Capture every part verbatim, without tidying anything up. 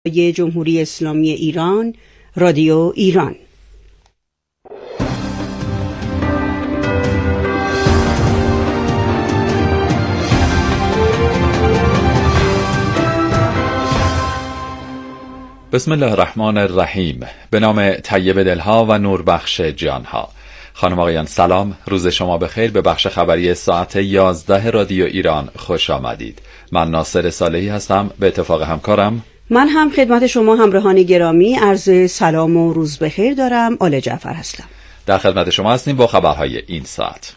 جمهوری اسلامی ایران، رادیو ایران. بسم الله الرحمن الرحیم. به نام طیب دلها و نوربخش جانها. خانم آقایان سلام، روز شما بخیر. به بخش خبری ساعت یازده رادیو ایران خوش آمدید. من ناصر صالحی هستم، به اتفاق همکارم من هم خدمت شما همراهان گرامی عرض سلام و روز بخیر دارم. آل جعفر هستم. در خدمت شما هستیم با خبرهای این ساعت.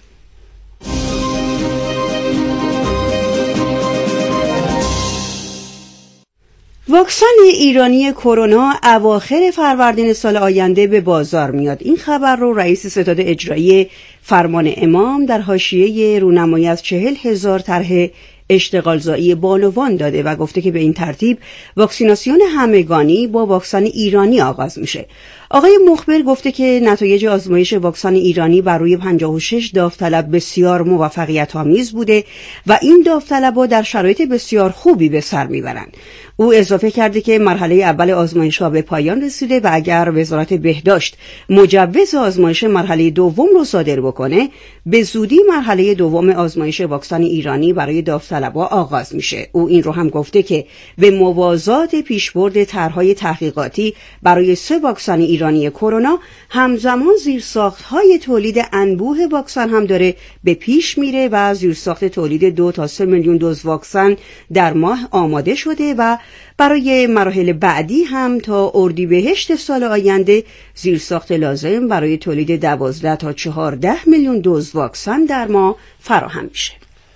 واکسن ایرانی کرونا اواخر فروردین سال آینده به بازار میاد. این خبر رو رئیس ستاد اجرایی فرمان امام در حاشیه رونمایی از چهل هزار طرح اشتغالزایی بانوان داده و گفته که به این ترتیب واکسیناسیون همگانی با واکسن ایرانی آغاز میشه. آقای مخبر گفته که نتایج آزمایش واکسن ایرانی بر روی پنجاه و شش داوطلب بسیار موفقیت آمیز بوده و این داوطلب‌ها در شرایط بسیار خوبی به سر میبرند. او اضافه کرده که مرحله اول آزمایش‌ها به پایان رسیده و اگر وزارت بهداشت مجوز آزمایش مرحله دوم رو صادر بکنه، به زودی مرحله دوم آزمایش واکسن ایرانی برای داوطلب‌ها آغاز میشه. او این رو هم گفته که به موازات پیشبرد طرح‌های تحقیقاتی برای سه واکسن ایرانی کرونا همزمان زیرساخت‌های تولید انبوه واکسن هم داره به پیش میره و زیرساخت تولید دو تا سه میلیون دوز واکسن در ماه آماده شده و برای مراحل بعدی هم تا اردیبهشت سال آینده زیرساخت لازم برای تولید دوازده تا چهارده میلیون دوز واکسن در ماه فراهم میشه.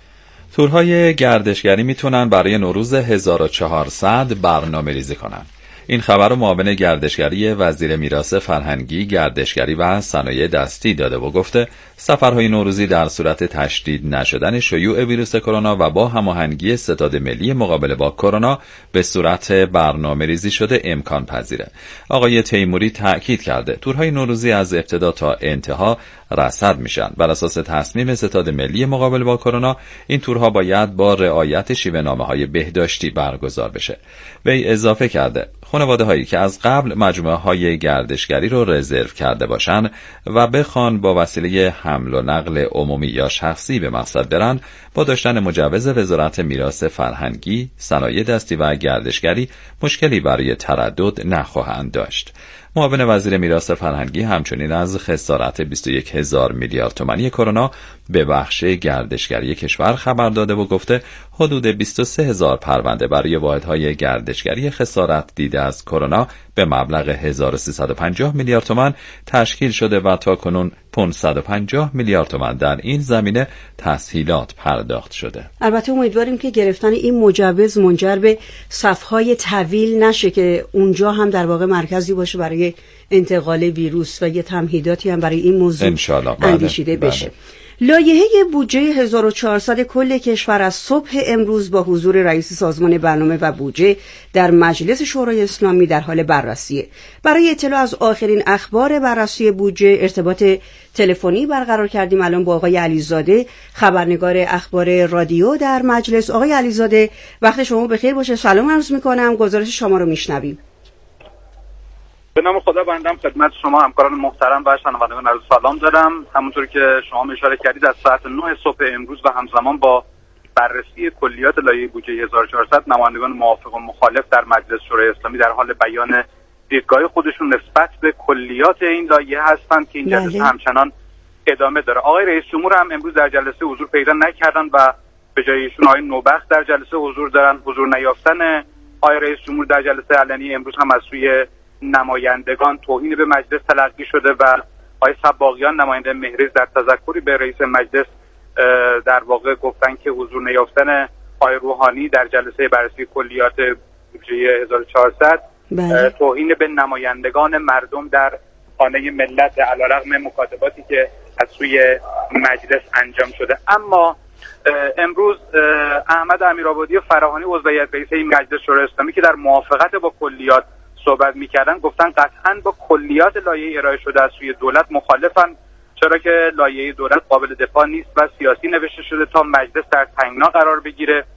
تورهای گردشگری میتونن برای نوروز هزار و چهارصد برنامه ریزی کنن. این خبر رو معاون گردشگری وزیر میراث فرهنگی، گردشگری و صنایع دستی داده و گفته سفرهای نوروزی در صورت تشدید نشدن شیوع ویروس کرونا و با هماهنگی ستاد ملی مقابله با کرونا به صورت برنامه ریزی شده امکان پذیره. آقای تیموری تأکید کرده تورهای نوروزی از ابتدا تا انتها رصد میشن. بر اساس تصمیم ستاد ملی مقابله با کرونا این تورها باید با رعایت شیوه‌نامه‌های بهداشتی برگزار بشه. وی اضافه کرده خانواده هایی که از قبل مجموعه های گردشگری رو رزرو کرده باشن و بخوان با وسیله حمل و نقل عمومی یا شخصی به مقصد برن، با داشتن مجوز وزارت میراث فرهنگی، صنایع دستی و گردشگری مشکلی برای تردد نخواهند داشت. معاون وزیر میراث فرهنگی همچنین از خسارت بیست و یک هزار میلیارد تومانی کرونا به بخش گردشگری کشور خبر داده و گفته حدود بیست و سه هزار پرونده برای واحدهای گردشگری خسارت دیده از کرونا به مبلغ هزار و سیصد و پنجاه میلیارد تومان تشکیل شده و تاکنون پانصد و پنجاه میلیارد تومان در این زمینه تسهیلات پرداخت شده. البته امیدواریم که گرفتن این مجوز منجر به صفهای طویل نشه که اونجا هم در واقع مرکزی باشه برای انتقال ویروس و یه تمهیداتی هم برای این موضوع اندیشیده بله. بشه. لایحه بودجه هزار و چهارصد کل کشور از صبح امروز با حضور رئیس سازمان برنامه و بودجه در مجلس شورای اسلامی در حال بررسیه. برای اطلاع از آخرین اخبار بررسی بودجه ارتباط تلفنی برقرار کردیم الان با آقای علیزاده، خبرنگار اخبار رادیو در مجلس. آقای علیزاده وقت شما بخیر باشه. سلام عرض میکنم، گزارش شما رو میشنویم. به نام خدا بندم خدمت شما همکاران محترم و شنوندگان عرض سلام دارم. همونطور که شما اشاره کردید از ساعت نه صبح امروز و همزمان با بررسی کلیات لایحه بودجه هزار و چهارصد نمایندگان موافق و مخالف در مجلس شورای اسلامی در حال بیان دیدگاه خودشون نسبت به کلیات این لایحه هستند که این جلسه همچنان ادامه داره. آقای رئیس جمهور هم امروز در جلسه حضور پیدا نکردن و به جای ایشون آقای نوبخت در جلسه حضور دارن. حضور نیافتن آقای رئیس جمهور در جلسه علنی امروز هم از سوی نمایندگان توهین به مجلس تلقی شده و آقای صباغیان نماینده مهریز در تذکری به رئیس مجلس در واقع گفتن که حضور نیافتن آقای روحانی در جلسه بررسی کلیات بودجه هزار و چهارصد بله. توهین به نمایندگان مردم در خانه ملت علیرغم مکاتباتی که از سوی مجلس انجام شده. اما امروز احمد امیرآبادی و فراهانی عضو هیئت رئیسه این مجلس شورای اسلامی که در موافقت با کلیات صحبت می‌کردن گفتن قطعاً با کلیات لایحه ارائه شده از سوی دولت مخالفن، چرا که لایحه دولت قابل دفاع نیست و سیاسی نوشته شده تا مجلس در تنگنا قرار بگیره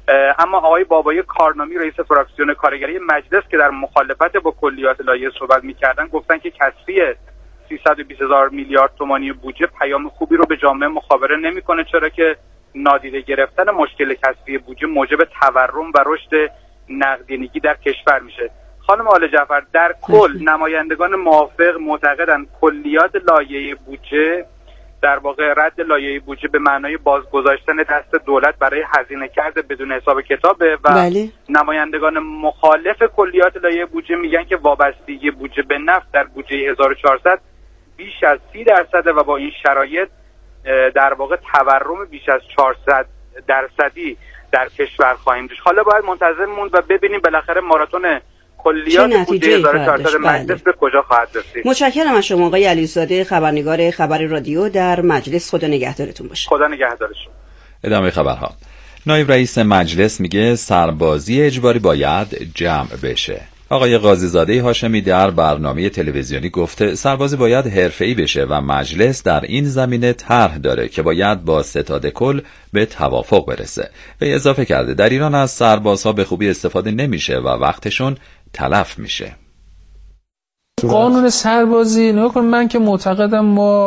اما آقای بابایی کارنامی رئیس فراکسیون کارگری مجلس که در مخالفت با کلیات لایحه صحبت می‌کردن گفتن که کسری سیصد و بیست هزار میلیارد تومانی بودجه پیام خوبی رو به جامعه مخابره نمی‌کنه، چرا که نادیده گرفتن مشکل کسری بودجه موجب تورم و رشد نقدینگی در کشور میشه. خانم آل جعفر، در کل نمایندگان موافق معتقدند کلیات لایحه بودجه در واقع رد لایحه بودجه به معنای بازگذاشتن دست دولت برای هزینه کرده بدون حساب کتابه و بله. نمایندگان مخالف کلیات لایحه بودجه میگن که وابستگی بودجه به نفت در بودجه هزار و چهارصد بیش از سی درصده و با این شرایط در واقع تورم بیش از چهارصد درصدی در کشور خواهیم داشت. حالا باید منتظر موند و ببینیم بالاخره ماراتون کلیات بودجه هزار و چهارصد مجلس به کجا خواهد رسید. متشکرم از شما آقای علیزاده، خبرنگار خبر رادیو در مجلس. خدا نگهدارتون باشه. خدا نگهدارشون. ادامه خبرها. نایب رئیس مجلس میگه سربازی اجباری باید جمع بشه. آقای قاضیزاده هاشمی در برنامه تلویزیونی گفته سربازی باید حرفه‌ای بشه و مجلس در این زمینه طرح داره که باید با ستاد کل به توافق برسه. به اضافه کرده در ایران از سربازها به خوبی استفاده نمیشه و وقتشون تلف میشه. قانون سربازی نگاه کن، من که معتقدم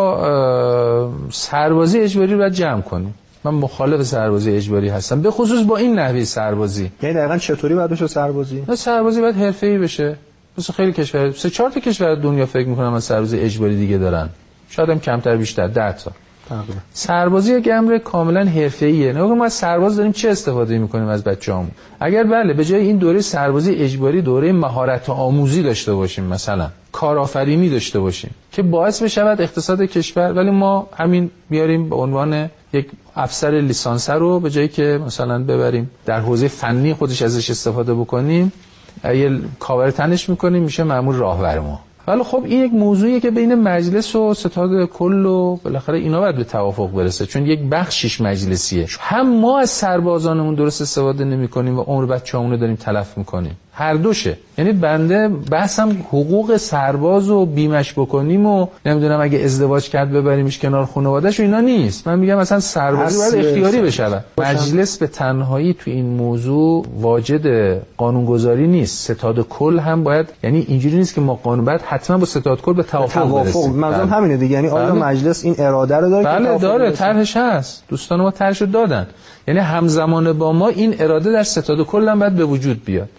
ما سربازی اجباری رو باید جمع کنیم. من مخالف سربازی اجباری هستم، به خصوص با این نحوه سربازی. یعنی دقیقاً چطوری باید بشه سربازی؟ نه، سربازی باید حرفه‌ای بشه. مثلا خیلی کشور، سه چهار تا کشور دنیا فکر می‌کنم از سربازی اجباری دیگه دارن. شاید هم کمتر بیشتر، ده تا. تقریبا. سربازی یک امر کاملا حرفه‌ایه. نگاه کن ما از سرباز داریم چه استفاده می‌کنیم از بچه‌هامون. اگر بله به جای این دوره سربازی اجباری دوره مهارت آموزی داشته باشیم، مثلا کارآفرینی داشته باشیم که باعث بشود اقتصاد کشور، ولی ما همین بیاریم به عنوان یک افسر لیسانس رو به جایی که مثلا ببریم در حوزه فنی خودش ازش استفاده بکنیم، یه کاور تنش میکنیم میشه مأمور راهبر ما. ولی خب این یک موضوعیه که بین مجلس و ستاد کل و بالاخره اینا باید به توافق برسه، چون یک بخشش مجلسیه. هم ما از سربازانمون درست استفاده نمی‌کنیم و عمر بچه‌مون رو داریم تلف می‌کنیم. هر دوشه. یعنی بنده بحثم حقوق سرباز و بیمش بکنیم و نمیدونم اگه ازدواج کرد ببریمش کنار خانواده‌اش و اینا نیست. من میگم مثلا سربازی باید اختیاری بشه. مجلس به تنهایی تو این موضوع واجد قانونگذاری نیست. ستاد کل هم باید، یعنی اینجوری نیست که ما قانون بعد حتما با ستاد کل به توافق برسیم. منظورم همینه دیگه، یعنی آیا مجلس این اراده رو داره؟ بله داره، طرحش هست. دوستان ما طرحش دادن. یعنی همزمان با ما این اراده در ستاد کل هم باید به وجود بیاد.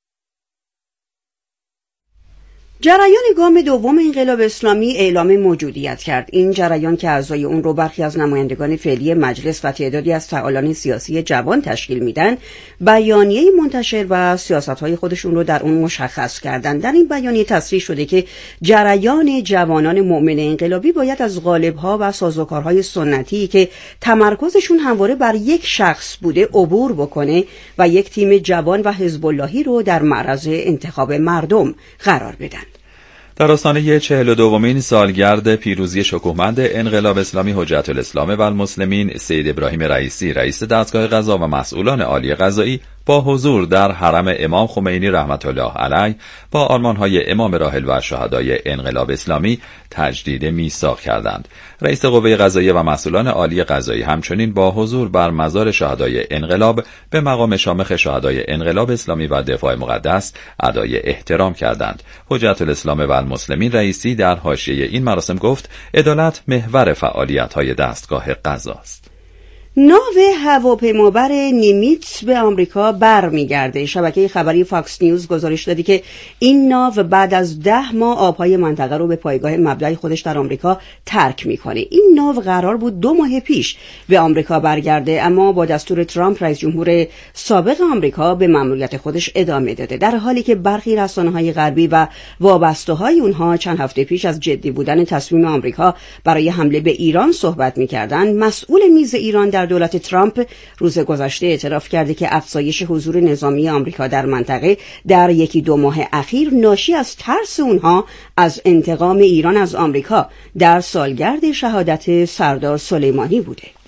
جریان گام دوم انقلاب اسلامی اعلام موجودیت کرد. این جریان که اعضای اون رو برخی از نمایندگان فعلی مجلس و تعدادی از فعالان سیاسی جوان تشکیل میدن، بیانیه منتشر و سیاست‌های خودشون رو در اون مشخص کردن. در این بیانیه تصریح شده که جریان جوانان مؤمن انقلابی باید از قالب‌ها و سازوکارهای سنتی که تمرکزشون همواره بر یک شخص بوده عبور بکنه و یک تیم جوان و حزب اللهی رو در معرض انتخاب مردم قرار بدن. در آستانه چهل و دومین سالگرد پیروزی شکوهمند انقلاب اسلامی حجت الاسلام و المسلمین سید ابراهیم رئیسی رئیس دستگاه قضا و مسئولان عالی قضایی با حضور در حرم امام خمینی رحمت الله علیه با آرمان‌های امام راحل و شهدای انقلاب اسلامی تجدید میثاق کردند. رئیس قوه قضاییه و مسئولان عالی قضایی همچنین با حضور بر مزار شهدای انقلاب به مقام شامخ شهدای انقلاب اسلامی و دفاع مقدس ادای احترام کردند. حجت الاسلام و المسلمین رئیسی در حاشیه این مراسم گفت عدالت محور فعالیت‌های دستگاه قضا است. ناو هواپیمابر نیمیتس به آمریکا برمیگرده. شبکه خبری فاکس نیوز گزارش داده که این ناو بعد از ده ماه آبهای منطقه رو به پایگاه مبدأ خودش در آمریکا ترک میکنه. این ناو قرار بود دو ماه پیش به آمریکا برگرده، اما با دستور ترامپ رئیس جمهور سابق آمریکا به مأموریت خودش ادامه داده، در حالی که برخی رسانه‌های غربی و وابسته‌های اونها چند هفته پیش از جدی بودن تصمیم آمریکا برای حمله به ایران صحبت میکردند. مسئول میز ایران در دولت ترامپ روز گذشته اعتراف کرده که افزایش حضور نظامی آمریکا در منطقه در یکی دو ماه اخیر ناشی از ترس اونها از انتقام ایران از آمریکا در سالگرد شهادت سردار سلیمانی بوده.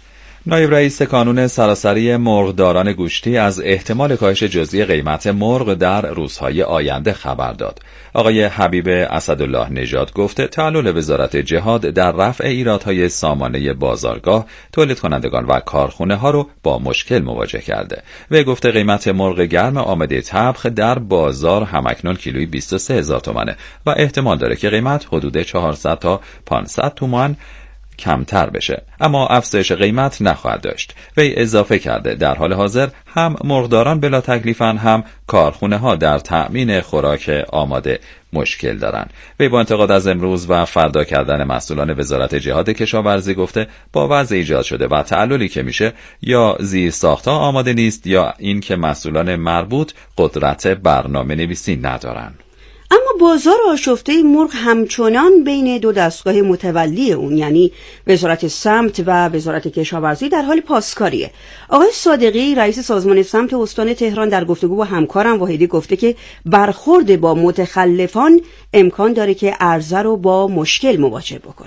نایب رئیس کانون سراسری مرغداران گوشتی از احتمال کاهش جزئی قیمت مرغ در روزهای آینده خبر داد. آقای حبیب اسدالله نژاد گفته تعلل وزارت جهاد در رفع ایرادهای سامانه بازارگاه، تولید کنندگان و کارخانه ها رو با مشکل مواجه کرده. وی گفته قیمت مرغ گرم آماده طبخ در بازار همکنون کیلویی بیست و سه هزار تومانه و احتمال داره که قیمت حدود چهارصد تا پانصد تومان کمتر بشه، اما افزایش قیمت نخواهد داشت. وی اضافه کرده در حال حاضر هم مرغداران بلا تکلیفن، هم کارخونه ها در تأمین خوراک آماده مشکل دارن. وی با انتقاد از امروز و فردا کردن مسئولان وزارت جهاد کشاورزی گفته با وضع ایجاد شده و تعللی که میشه یا زیر ساختها آماده نیست یا این که مسئولان مربوط قدرت برنامه نویسی ندارن. اما بازار آشفته مرغ همچنان بین دو دستگاه متولی اون، یعنی وزارت سمت و وزارت کشاورزی، در حال پاسکاریه. آقای صادقی رئیس سازمان سمت استان تهران در گفتگو با همکارم واحدی گفته که برخورد با متخلفان امکان داره که عرضه رو با مشکل مواجه بکنه.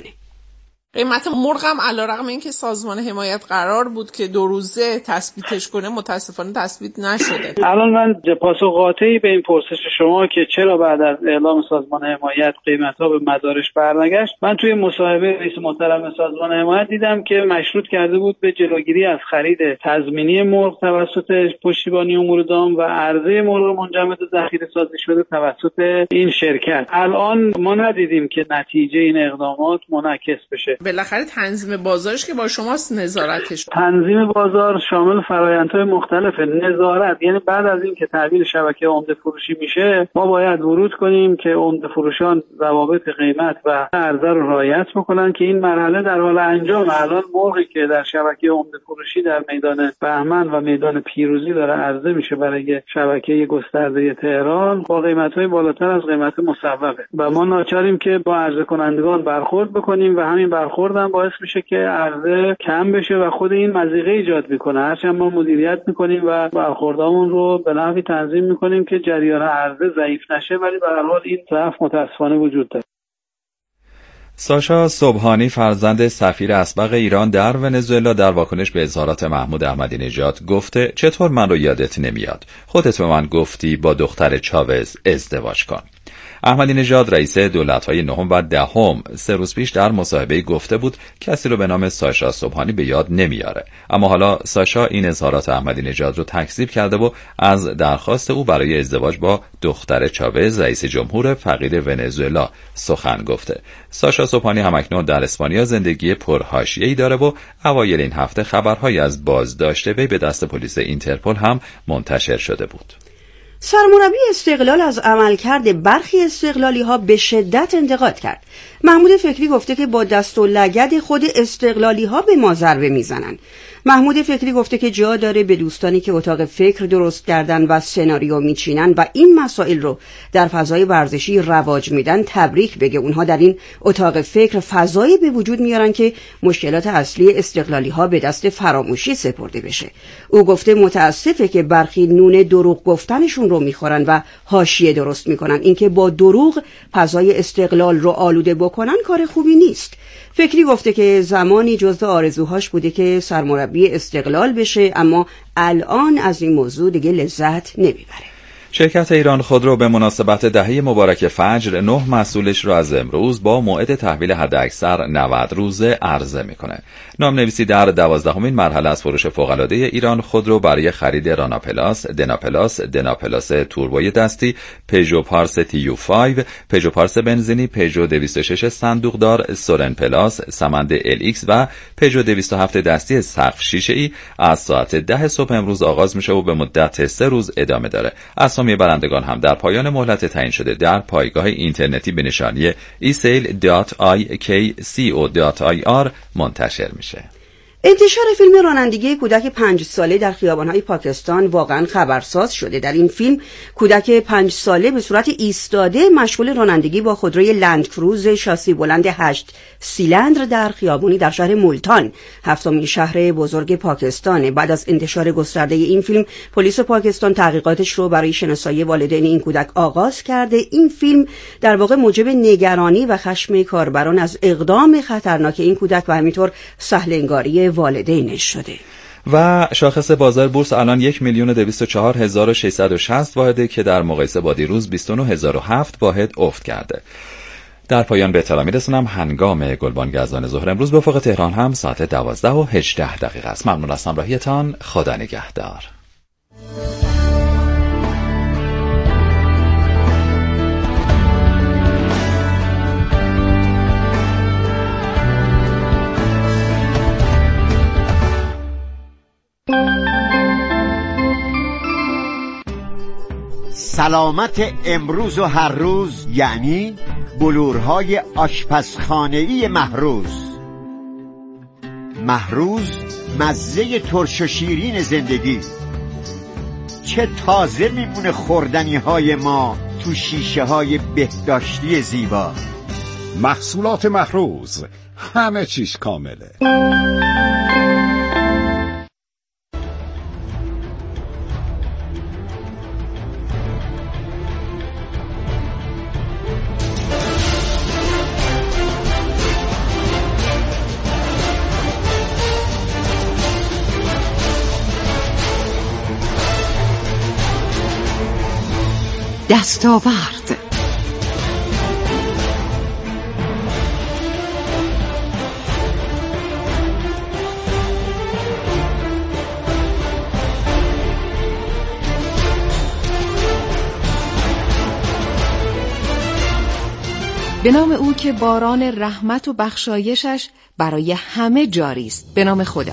قیمت مرغ هم علیرغم اینکه سازمان حمایت قرار بود که دو روزه تثبیتش کنه، متاسفانه تثبیت نشده. الان من پاسخ قاطعی به این پرسش شما که چرا بعد از اعلام سازمان حمایت قیمت‌ها به مدارش برنگشت، من توی مصاحبه رئیس محترم سازمان حمایت دیدم که مشروط کرده بود به جلوگیری از خرید تضمینی مرغ توسط پشتیبانی امور دام و عرضه مرغ منجمد و ذخیره سازی شده توسط این شرکت. الان ما ندیدیم که نتیجه این اقدامات منعکس بشه. بالاخره تنظیم بازارش که با شماست نظارتش. تنظیم بازار شامل فرآیندهای مختلفه. نظارت یعنی بعد از این که تحویل شبکه عمده فروشی میشه، ما باید ورود کنیم که عمده فروشان ضوابط قیمت و عرضه رو رعایت بکنن که این مرحله در حال انجام. الان مرغی که در شبکه عمده فروشی در میدان بهمن و میدان پیروزی داره عرضه میشه برای شبکه گسترده تهران با قیمت‌های بالاتر از قیمت مصوبه و ما ناچاریم که با عرضه کنندگان برخورد بکنیم و همین برخورد خوردن باعث میشه که عرضه کم بشه و خود این مضیقه ایجاد میکنه. هرچند ما مدیریت میکنیم و برخوردامون رو به نحوی تنظیم میکنیم که جریان عرضه ضعیف نشه، ولی به هر حال این ضعف متاسفانه وجود داره. ساشا صبحانی فرزند سفیر اسبق ایران در ونزوئلا در واکنش به اظهارات محمود احمدی نژاد گفته چطور من رو یادت نمیاد؟ خودت به من گفتی با دختر چاوز ازدواج کن. احمدی نژاد رئیس دولت‌های نهم و دهم سه روز پیش در مصاحبه گفته بود کسی رو به نام ساشا صبحانی به یاد نمیاره، اما حالا ساشا این اظهارات احمدی نژاد رو تکذیب کرده و از درخواست او برای ازدواج با دختر چاوز رئیس جمهور فقید ونزوئلا سخن گفته. ساشا صبحانی همکنون در اسپانیا زندگی پرحاشیه‌ای داره و اوایل این هفته خبرهایی از بازداشت وی به دست پلیس اینترپل هم منتشر شده بود. سرمربی استقلال از عملکرد برخی استقلالی ها به شدت انتقاد کرد. محمود فکری گفته که با دست و لگد خود استقلالی ها به ما ضربه میزنن. محمود فکری گفته که جا داره به دوستانی که اتاق فکر درست کردن و سناریو میچینن و این مسائل رو در فضای ورزشی رواج میدن تبریک بگه. اونها در این اتاق فکر فضایی به وجود میارن که مشکلات اصلی استقلالی ها به دست فراموشی سپرده بشه. او گفته متاسفه که برخی نون دروغ گفتنشون رو میخورن و حاشیه درست میکنن. اینکه با دروغ فضای استقلال رو آلوده بکنن کار خوبی نیست. فکری گفته که زمانی جزو آرزوهاش بوده که سرمربی استقلال بشه، اما الان از این موضوع دیگه لذت نمیبره. شرکت ایران خودرو به مناسبت دهه مبارک فجر نه مسئولش را از امروز با موعد تحویل حداکثر نود روزه عرضه میکنه. نامنویسی در دوازدهمین مرحله از فروش فوق‌العاده ایران خودرو برای خرید رانا پلاس، دنا پلاس، دنا پلاس توربوی دستی، پژو پارس تی یو پنج، پژو پارس بنزینی، پژو دویست و شش صندوقدار، سورن پلاس، سمند ال ایکس و پژو دویست و هفت دستی سقف شیشه‌ای از ساعت ده صبح امروز آغاز میشه و به مدت سه روز ادامه داره. اسامی برندگان هم در پایان مهلت تعیین شده در پایگاه اینترنتی به نشانی ای سیل دات آی کی سی او دات آی آر منتشر میشه. انتشار فیلم رانندگی کودک پنج ساله در خیابان‌های پاکستان واقعا خبرساز شده. در این فیلم کودک پنج ساله به صورت ایستاده مشغول رانندگی با خودروی لند کروز شاسی بلند هشت سیلندر در خیابانی در شهر مولتان، هفتمین شهر بزرگ پاکستان. بعد از انتشار گسترده این فیلم، پلیس پاکستان تحقیقاتش رو برای شناسایی والدین این کودک آغاز کرده. این فیلم در واقع موجب نگرانی و خشم کاربران از اقدام خطرناک این کودک و همینطور سهل‌انگاری والدینش شده. و شاخص بازار بورس الان یک میلیون و دویست و چهار هزار و ششصد و شصت واحده که در مقایسه با دیروز بیست و نه هزار و هفت واحد افت کرده. در پایان به اطلاع میرسونم هنگام گلبانگ اذان ظهر امروز به افق تهران هم ساعت دوازده و هجده دقیقه است. ممنون از همراهیتان. خدا نگهدار. سلامت امروز و هر روز یعنی بلورهای آشپزخانه‌ای مهروز. مهروز مزه ترش و شیرین زندگی. چه تازه میمونه خوردنی های ما تو شیشه های بهداشتی زیبا. محصولات مهروز، همه چیز کامله. دستاورد. به نام او که باران رحمت و بخشایشش برای همه جاری است. به نام خدا.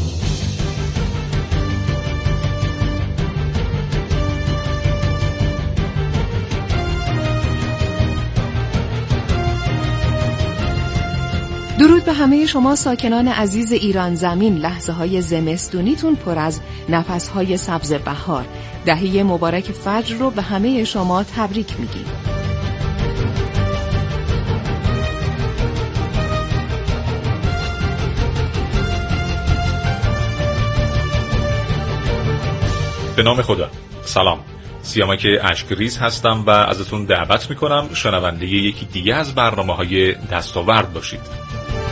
درود به همه شما ساکنان عزیز ایران زمین. لحظه های زمستونیتون پر از نفس های سبز بهار. دهه مبارک فجر رو به همه شما تبریک میگیم. به نام خدا. سلام، سیامک اشکریز هستم و ازتون دعوت میکنم شنونده یکی دیگه از برنامه های دستاورد باشید.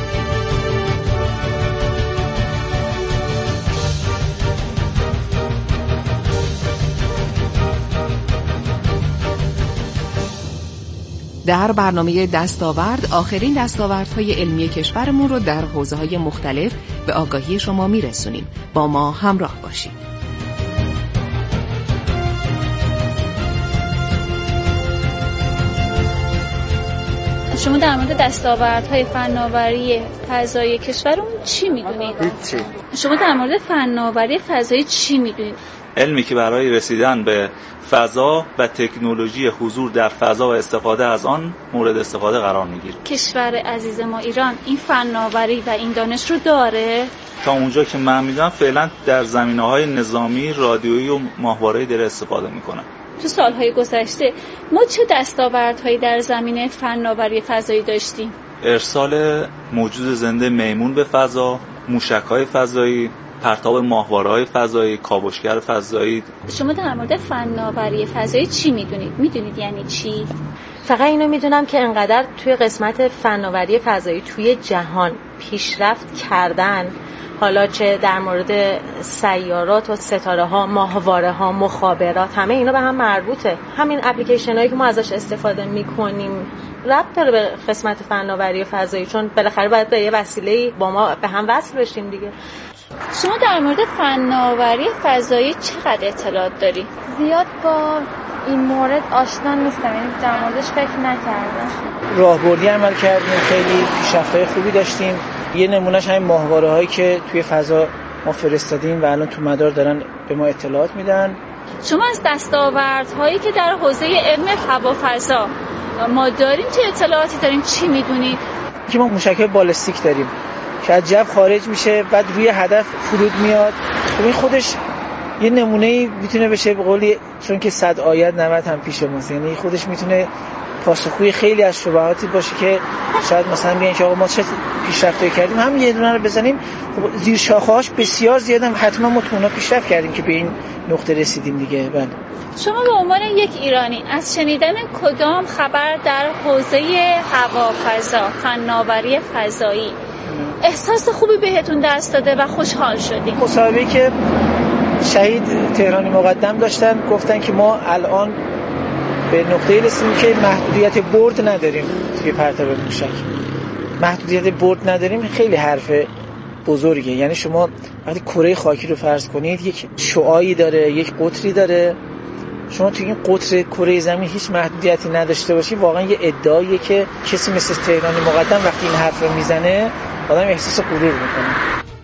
در برنامه دستاورد آخرین دستاوردهای علمی کشورمون رو در حوزه‌های مختلف به آگاهی شما میرسونیم. با ما همراه باشید. شما در مورد دستاوردهای فناوری فضایی کشورمون چی میدونید؟ هیچی. شما در مورد فناوری فضایی چی میدونید؟ علمی که برای رسیدن به فضا و تکنولوژی حضور در فضا و استفاده از آن مورد استفاده قرار میگیره. کشور عزیز ما ایران این فناوری و این دانش رو داره؟ تا اونجا که من میدونم فعلا در زمینه‌های نظامی، رادیویی و ماهواره‌ای داره استفاده میکنن. تو سالهای گذشته ما چه دستاوردهایی در زمینه فناوری فضایی داشتیم؟ ارسال موجود زنده میمون به فضا، موشک‌های فضایی، پرتاب ماهواره‌های فضایی، کاوشگر فضایی. شما در مورد فناوری فضایی چی میدونید؟ میدونید یعنی چی؟ فقط اینو میدونم که انقدر توی قسمت فناوری فضایی توی جهان پیشرفت کردن، حالا چه در مورد سیارات و ستاره ها، ماهواره ها، مخابرات، همه اینا به هم مربوطه. همین اپلیکیشن هایی که ما ازش استفاده میکنیم ربط داره به قسمت فناوری فضایی، چون بالاخره باید به یه وسیله با ما به هم وصل بشیم دیگه. شما در مورد فناوری فضایی چقدر اطلاعات داری؟ زیاد با این مورد آشنا نیستم، یعنی در موردش فکر نکردم. راهبردی عمل کردیم، خیلی پیشرفت‌های خوبی داشتیم. یه نمونهش همین ماهواره‌هایی که توی فضا ما فرستادیم و الان تو مدار دارن به ما اطلاعات میدن. شما از دستاوردهایی که در حوزه علم هوا فضا ما داریم چه اطلاعاتی داریم؟ چی میدونید؟ که ما موشک‌های بالستیک داریم که از جو خارج میشه بعد روی هدف فرود میاد. خب این خودش یه نمونه‌ای میتونه بشه به قولی، چون که صد آید نود هم پیش ماست، یعنی خودش میتونه پاسخگوی خیلی از شبهاتی باشه که شاید مثلا بیان که آقا ما چه پیشرفتایی کردیم، هم یه دونه رو بزنیم. خب زیر شاخه‌هاش بسیار زیادم، حتما ما تو اونها پیشرفت کردیم که به این نقطه رسیدیم دیگه. بله. شما به عنوان یک ایرانی از شنیدن کدام خبر در حوزه هوافضا، فناوری فضایی احساس خوبی بهتون دست داده و خوشحال شدید؟ مصاحبه‌ای که شهید تهرانی مقدم داشتن گفتن که ما الان به نقطه‌ای رسیدیم که محدودیت برد نداریم توی پرتاب موشک. محدودیت برد نداریم خیلی حرف بزرگه. یعنی شما وقتی کره خاکی رو فرض کنید یک شعاعی داره، یک قطری داره، شما توی این قطر کره زمین هیچ محدودیتی نداشته باشی، واقعا یه ادعاییه که کسی مثل تهرانی مقدم وقتی این حرف رو میزنه آدم احساس غرور میکنه.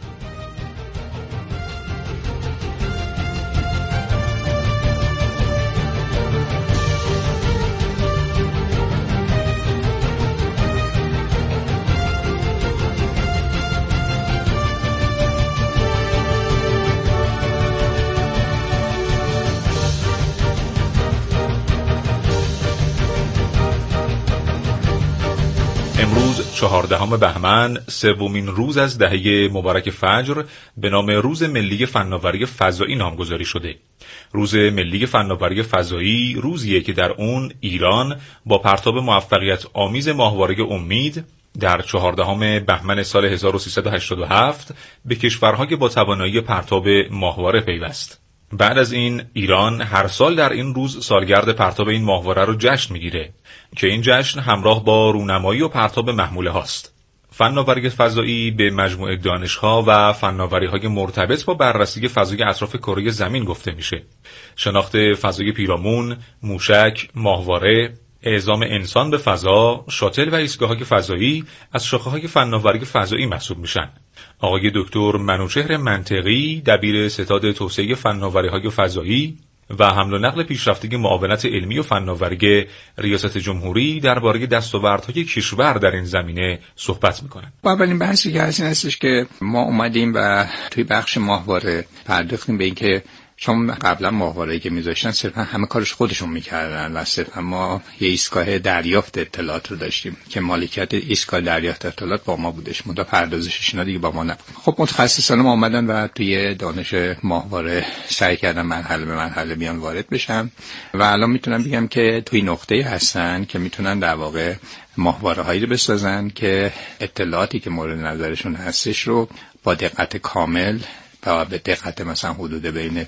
امروز چهاردهم بهمن، سومین روز از دهه مبارک فجر، به نام روز ملی فناوری فضایی نامگذاری شده. روز ملی فناوری فضایی روزیه که در اون ایران با پرتاب موفقیت آمیز ماهواره امید در چهاردهم بهمن سال هزار و سیصد و هشتاد و هفت به کشورهای با توانایی پرتاب ماهواره پیوست. بعد از این ایران هر سال در این روز سالگرد پرتاب این ماهواره رو جشن میگیره که این جشن همراه با رونمایی و پرتاب محموله هاست. فناوری فضایی به مجموعه دانش‌ها و فناوری‌های مرتبط با بررسی فضای اطراف کره زمین گفته میشه. شناخت فضای پیرامون، موشک، ماهواره، اعزام انسان به فضا، شاتل و ایستگاه‌های فضایی از شاخه‌های فناوری فضایی محسوب میشن. آقای دکتر منوچهر منطقی، دبیر ستاد توسعه فناوری‌های فضایی و حمل و نقل پیشرفته معاونت علمی و فناوری ریاست جمهوری درباره دستاوردهای کشور در این زمینه صحبت می‌کنند. اولین بحثی که هست این هستش که ما اومدیم و توی بخش ماهواره پرداختیم به اینکه چون قبلا ماهواره‌ای که می‌ذاشتن صرفا همه کارش خودشون می‌کردن و صرفا ما یه ایستگاه دریافت اطلاعات رو داشتیم که مالکیت ایستگاه دریافت اطلاعات با ما بودش، مدا پردازشش اینا دیگه با ما نبود. خب متخصصان ما اومدن و توی دانش ماهواره سعی کردن مرحله به مرحله بیان وارد بشن و الان میتونم بگم که توی نقطه‌ای هستن که میتونن در واقع ماهواره‌هایی رو بسازن که اطلاعاتی که مورد نظرشون هستش رو با دقت کامل و به دقت مثلا حدود بین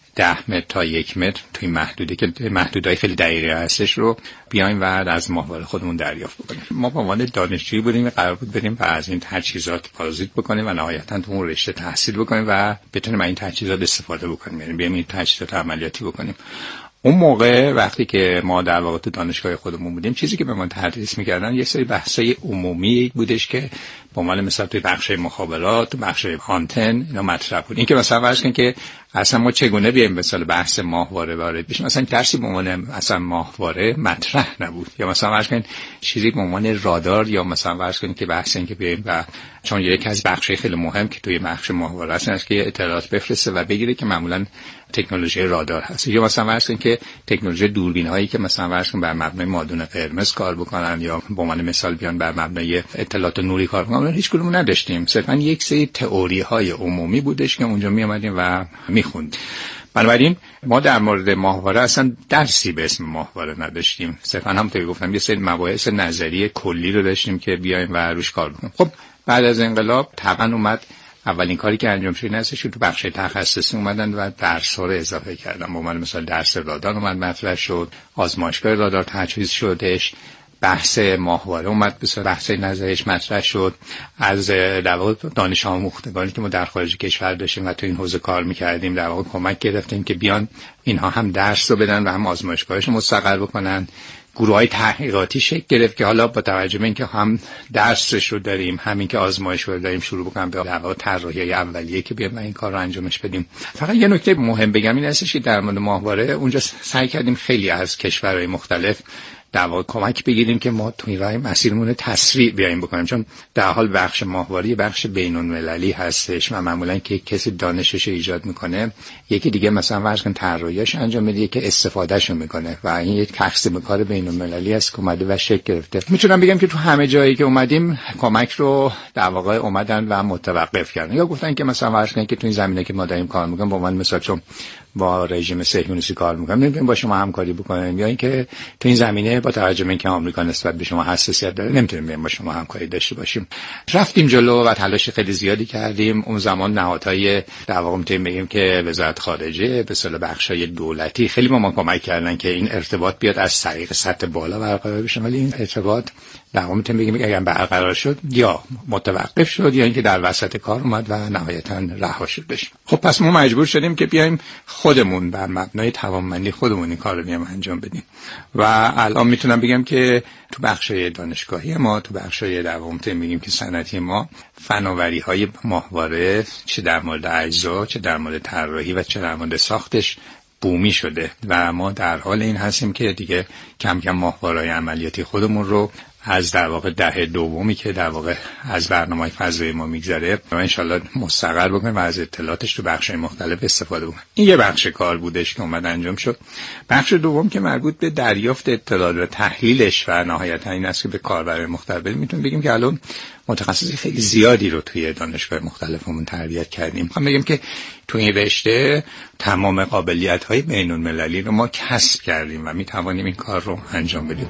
ده متر تا یک متر توی محدودی که محدودهای خیلی دقیقی هستش رو بیایم و از ماهواره خودمون دریافت بکنیم. ما به عنوان دانشجویی بودیم و قرار بود بریم و از این تجهیزات بازدید بکنیم و نهایتاً تو اون رشته تحصیل بکنیم و بتونیم از این تجهیزات استفاده بکنیم، یعنی بیایم این تجهیزات عملیاتی بکنیم. اون موقع وقتی که ما در واقع تو دانشگاه خودمون بودیم چیزی که به ما تدریس می‌کردن یه سری بحث‌های عمومی بودش که به عنوان مثلا توی بخش مخابرات، بخش آنتن اینا مطرح بود. این که مثلا فرض کن که اصلا ما چگونه بیایم مثلا بحث ماهواره وارد بشیم، مثلا درسی به عنوان اصلا ماهواره مطرح نبود، یا مثلا فرض کن چیزی به عنوان رادار، یا مثلا فرض کن که بحث این که بیایم و چون یکی از بخش‌های خیلی مهم که توی بخش ماهواره هست که اطلاعات بفرسته و بگیره که معمولاً تکنولوژی رادار هست، یا مثلا فرض کن که تکنولوژی دوربین‌هایی که مثلا فرض کن بر مبنای مادون قرمز کار بکنن، یا به عنوان مثال بیان بر مبنای اطلاعات نوری کار بکنن. هیچ کدوم نداشتیم، صرفا یک سری تئوری‌های عمومی بودش که اونجا می اومدیم و می‌خوندیم. بنابراین ما در مورد ماهواره اصلا درسی به اسم ماهواره نداشتیم، صرفا همونطوری گفتم یه سری مباحث نظری کلی رو داشتیم که بیایم و روش کار بکنیم. خب بعد از انقلاب طبعا اومد اولین کاری که انجام شد این هستش که تو بخش تخصصی اومدن و درس‌ها رو اضافه کردن. به عنوان مثال درس رادار اومد مطرح شد، آزمایشگاه رادار تجهیز شدش، بحث ماهواره اومد بسیار بحث نظریش مطرح شد، از در واقع دانش آموختگانی که ما در خارج کشور داشتیم و تو این حوزه کار می‌کردیم در واقع کمک گرفتیم که بیان اینها هم درس رو بدن و هم آزمایشگاهش مستقر بکنن. گروه‌های تحقیقاتی شکل گرفت که حالا با توجه به اینکه هم درسش رو داریم همین که آزمایش رو داریم شروع بکنیم به در واقع طراحی اولیه که بیایم این کار رو انجامش بدیم. فقط یه نکته مهم بگم این هستش که در مورد ماهواره اونجا سعی کردیم خیلی از کشورهای مختلف در واقع کمک بگیریم که ما توی راه مسیرمون تسریع بیایم بکنیم، چون در حال بخش ماهواره بخش بین‌المللی هستش و معمولا که کسی دانشش رو ایجاد میکنه یکی دیگه مثلا فرض کن طراحیش انجام میده که استفادهشو میکنه و این یک تقسیم کار بین‌المللی است که اومده و شکل گرفته. میتونم بگم که تو همه جایی که اومدیم کمک رو در واقع اومدن و متوقف کردن، یا گفتن که مثلا فرض کن که تو این زمینه که ما داریم کار میکنیم با من مثلا چون با رژیم صهیونیستی کار میکنیم نمیتونیم با شما همکاری بکنیم، یا اینکه تو این زمینه با توجه به اینکه آمریکا نسبت به شما حساسیت داره نمیتونیم با شما همکاری داشته باشیم. رفتیم جلو و تلاش خیلی زیادی کردیم. اون زمان نهادهای در واقع میتونیم بگیم که وزارت خارجه به اصطلاح بخشای دولتی خیلی با ما کمک کردن که این ارتباط بیاد از طریق سطح بالا برقرار بشه، ولی این ارتباط در واقع میتونیم بگیم اگر برقرار شد یا متوقف شد یا اینکه در وسط کار اومد و نهایتاً رها شد بشه. خب پس ما مجبور شدیم که بیایم خودمون بر مبنای توانمندی خودمون این کار رو بیایم انجام بدیم و الان میتونم بگم که تو بخشای دانشگاهی ما، تو بخشای در واقع میتونیم بگیم که صنعتی ما، فناوری‌های ماهواره چه در مورد اجزا، چه در مورد طراحی و چه در مورد ساختش بومی شده و ما در حال این هستیم که دیگه کم کم ماهواره‌های عملیاتی خودمون رو از در واقع دهه دومی که در واقع از برنامه فضایی ما میگذره و انشالله مستقر بکنیم و از اطلاعاتش تو بخش‌های مختلف استفاده بکنیم. این یه بخش کار بودش که اومد انجام شد. بخش دوم که مربوط به دریافت اطلاعات و تحلیلش و نهایتاً این است که به کاربرای مختلف میتونیم بگیم که الان متخصصی خیلی زیادی رو توی دانشگاه مختلفمون تربیت کردیم. میخوام بگم که تو این رشته تمام قابلیت‌های بین‌المللی رو ما کسب کردیم و میتوانیم این کار رو انجام بدیم.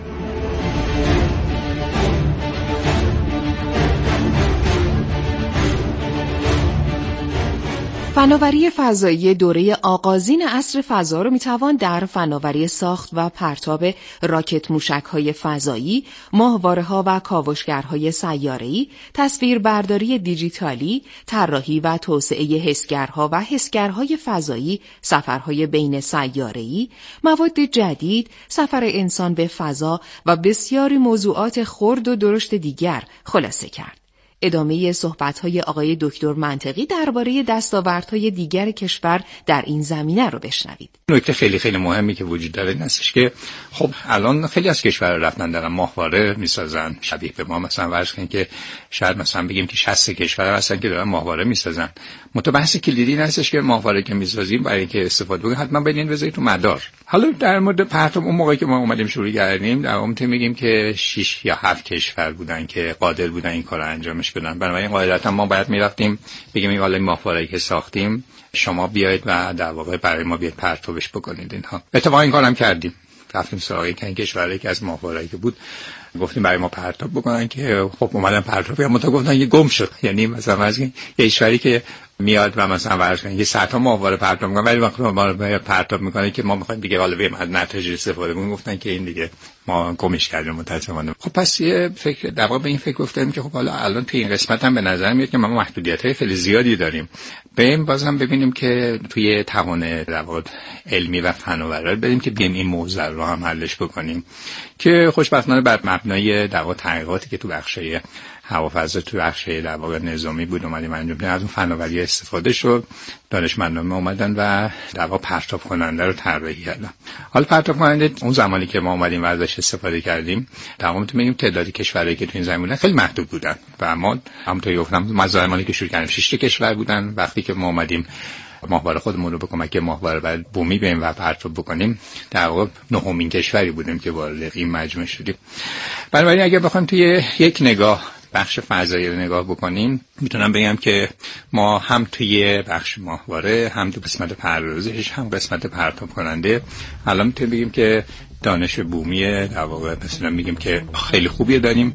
فناوری فضایی دوره آغازین عصر فضا رو میتوان در فناوری ساخت و پرتاب راکت موشک‌های فضایی، ماهواره‌ها و کاوشگرهای سیاره‌ای، تصویربرداری دیجیتالی، طراحی و توسعه حسگرها و حسگرهای فضایی، سفرهای بین سیاره‌ای، مواد جدید، سفر انسان به فضا و بسیاری موضوعات خرد و درشت دیگر خلاصه کرد. ادامه صحبت‌های آقای دکتر منطقی درباره دستاوردهای دیگر کشور در این زمینه رو بشنوید. نکته خیلی خیلی مهمی که وجود داره این هستش که خب الان خیلی از کشورها رفتن دارن ماهواره میسازن شبیه به ما، مثلا فرض کنید که شاید مثلا بگیم که شصت کشور هستن که دارن ماهواره میسازن. متبحث کلیدی این هستش که ماهواره که میسازیم برای اینکه استفاده بکنیم حتما بدین بذارید تو مدار. حالا در مورد پرتاب اون موقعی که ما اومدیم شروع کردیم در واقع میگیم که شش یا هفت کشور بودن که قادر بودن این کارو انجامش بدن. بنابراین قاعدتا ما باید میرفتیم بگیم این حالا ماهواره‌ای که ساختیم شما بیایید و در واقع برای ما بیاید پرتابش بکنید. اینها اتفاقا این کارم کردیم. رفتیم سراغ این کشوری که از ماهواره‌ای که بود گفتیم برای ما پرتاب بکنن که خب اومدن پرتاب کردن، متا گفتن یه گم شد. یعنی مثلا از یه کشوری که میاد و مثلا ورش کنه یه ساعت ها ماهواره پرتاب میکنه ولی وقتی ما پرتاب میکنه که ما میخوایم دیگه حالا بریم از نتایج استفاده کنیم، گفتن که این دیگه ما گمش کردیم متأسفانه. خب پس یه فکر در واقع به این فکر گفتم که خب حالا الان توی این قسمت هم به نظر میاد که ما محدودیت‌های خیلی زیادی داریم. بریم بازم ببینیم که توی توان در واقع علمی و فناوری بریم که بیایم این موضوع رو هم حلش بکنیم که خوشبختانه بر مبنای در واقع تحقیقاتی که تو بخشای هوافضا تو بخش در واقع نظامی بود اومدیم انجام بدیم، از اون فناوری استفاده شد، دانشمندان اومدن و در واقع پرتاب کننده رو طراحی کردن. حالا پرتاب کننده اون زمانی که ما اومدیم و ازش استفاده کردیم در واقع میگیم تعداد کشورهایی که تو این زمینه خیلی محدود بودن و ما همونطوری گفتم ما زمانی که شروع کردیم شش تا کشور بودن. وقتی که ما اومدیم ماهواره خودمون رو به کمک ماهواره بعد بومی بریم و پرتاب بکنیم در واقع نهمین کشوری بودیم که وارد این مجموعه شدیم. بنابراین اگه بخوایم توی یک نگاه بخش فضایی رو نگاه بکنیم میتونم بگم که ما هم توی بخش ماهواره هم تو قسمت پردازش هم قسمت پرتاب کننده الان میتونیم بگیم که دانش بومی در واقع مثلا میگیم که خیلی خوبی داریم.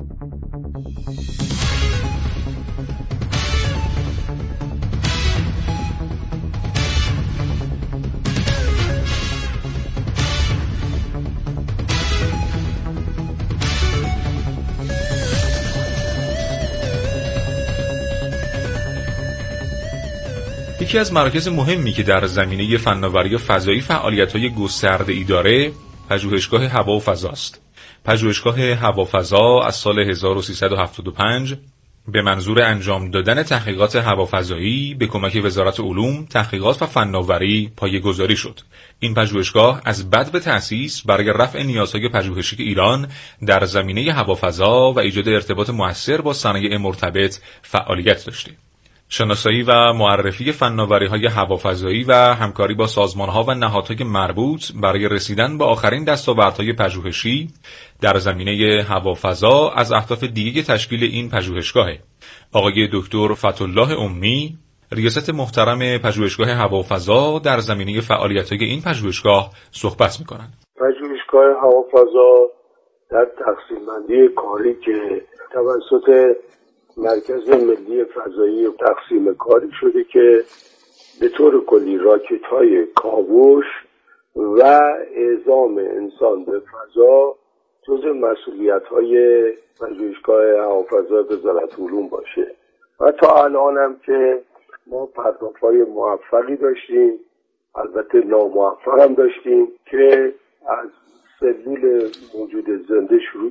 یکی از مراکز مهمی که در زمینه فناوری فضایی فعالیت‌های گسترده‌ای داره، پژوهشگاه هوا و فضا است. پژوهشگاه هوا و فضا از سال هزار و سیصد و هفتاد و پنج به منظور انجام دادن تحقیقات هوافضایی به کمک وزارت علوم، تحقیقات و فناوری پایه‌گذاری شد. این پژوهشگاه از بدو تأسیس برای رفع نیازهای پژوهشی ایران در زمینه هوافضا و ایجاد ارتباط مؤثر با صنایع مرتبط فعالیت داشته. شناسایی و معرفی فناوری‌های هوافضایی و همکاری با سازمان‌ها و نهادهای مربوط برای رسیدن به آخرین دستاوردهای پژوهشی در زمینه هوافضا از اهداف دیگه تشکیل این پژوهشگاهه. آقای دکتر فتح‌الله امی، ریاست محترم پژوهشگاه هوا و فضا در زمینه فعالیت‌های این پژوهشگاه صحبت می‌کنند. پژوهشگاه هوا و فضا در تقسیم بندی کاری که توسط مرکز ملی فضایی تقسیم کاری شده که به طور کلی راکت‌های کاوش و اعزام انسان به فضا جزء مسئولیت‌های پژوهشگاه هوا و فضا وزارت علوم باشه و تا الان هم که ما پرتاب‌های موفقی داشتیم، البته ناموفق هم داشتیم که از سلول موجود زنده شروع